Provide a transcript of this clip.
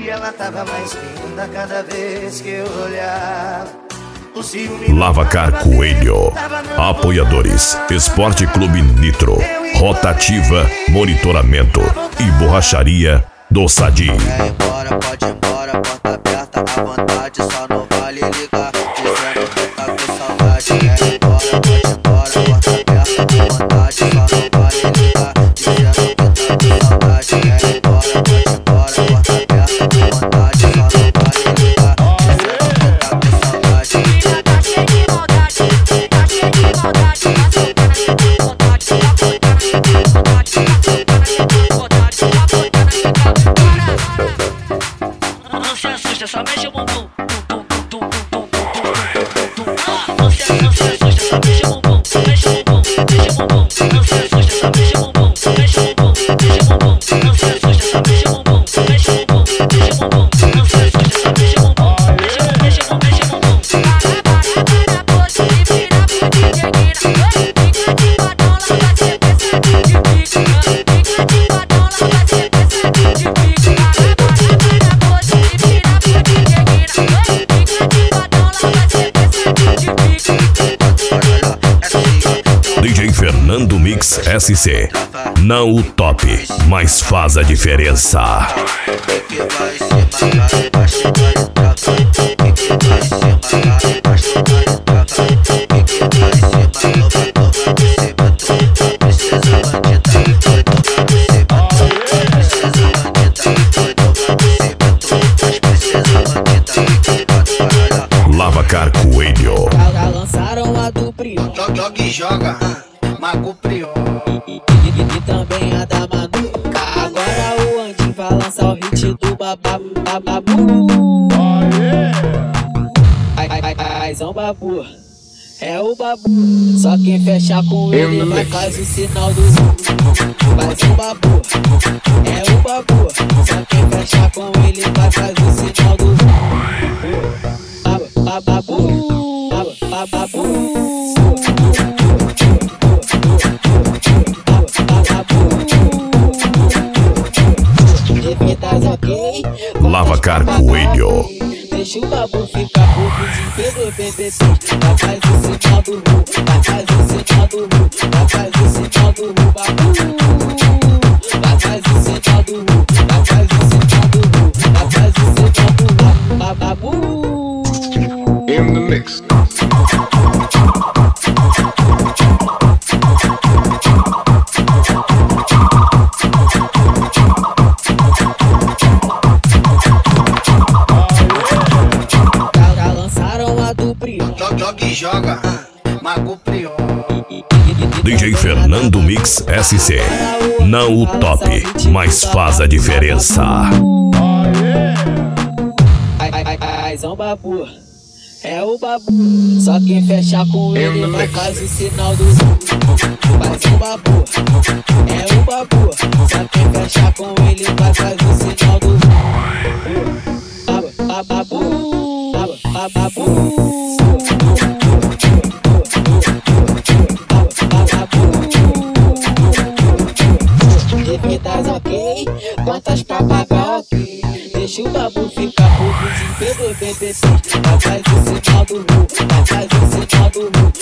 E ela tava mais linda cada vez que eu olhava. Lavacar Coelho. Apoiadores: Esporte Clube Nitro, Rotativa, Monitoramento e Borracharia do Sadi. Quer ir embora, pode ir embora, porta aberta à vontade, só não vale ligar, dizendo que tá com saudade. Quer ir embora, pode ir embora, porta aberta à vontade, só não vale ligar, dizendo que tá com saudade. Quer ir embora, pode ir embora, porta aberta à vontade, só não vale ligar, dizendo que tá com saudade. Tá cheio de maldade, tá cheio de maldade, não se assusta, só mexe o bumbum. Não se assusta, só mexe o bumbum. Mexe o bumbum, mexe o bumbum. Não se assusta, só mexe o bumbum. Mexe o bumbum, mexe o bumbum. Não se assusta, só mexe o bumbum. Mexe o bumbum, mexe o bumbum. Não se assusta, só mexe o bumbum. Mexe o bumbum, mexe o bumbum, mexe o bumbum. Para, poxa, e vira pro DJ Guina. Fica de batom, lá vai ser pensadinho de pique. Fica de batom, lá vai ser pensadinho de pique. Para, poxa, e vira pro DJ Guina. Fica de batom, lá vai ser pensadinho de pique. DJ Fernando Mix SC. Não o top, mas faz a diferença. Que vai se matar, vai chegar e trava. Que vai se matar, vai chegar e trava. Que vai se matar, vai tomar você batom. Princesa bandida, vai tomar você batom. Princesa bandida, vai tomar você batom. As princesa bandida, Lavacar Coelho. Já lançaram a do Prion, joga e joga, Mago Prion. e também a da Manu. Agora o Andy vai lançar o hit do Babu. Ai, Zão Babu, é o Babu. Só quem fecha com ele vai faz o sinal do Zão. Vai Zão Babu, é o Babu. Só quem fecha com ele vai faz o sinal do Zão. Babu, babu. Lavacar Coelho. Deixa o Babu ficar pouco de BBBB. Vai faz o sinal do Ru, vai faz o sinal do Ru, vai faz o sinal do Ru, Babu. Vai faz o sinal do Ru, vai faz o sinal do Ru, vai faz o sinal do Ru, Babu. In the mix. Já lançaram a do Prion, Joga e joga, Mago Prion. DJ Fernando Mix SC. Não o top, mas faz a diferença. Ai, Zão Babu, é o Babu. Só quem fecha com ele vai faz o sinal do Zão. Vai Zão Babu, é o Babu. Só quem fecha com ele vai faz o sinal do Zão. Babu, babu. Devidas ok, quantas pra pagar ok. Deixa o Babu ficar pouco de BBBB. Vai faz o sinal do Ru, vai faz o sinal do Ru,